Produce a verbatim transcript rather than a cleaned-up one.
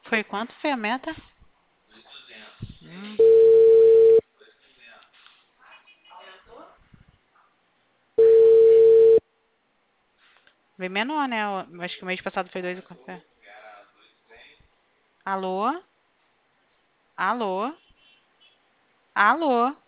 Foi quanto foi a meta? Hum. Bem menor, né? Eu acho que o mês passado foi dois e quarenta. Alô? Alô? Alô?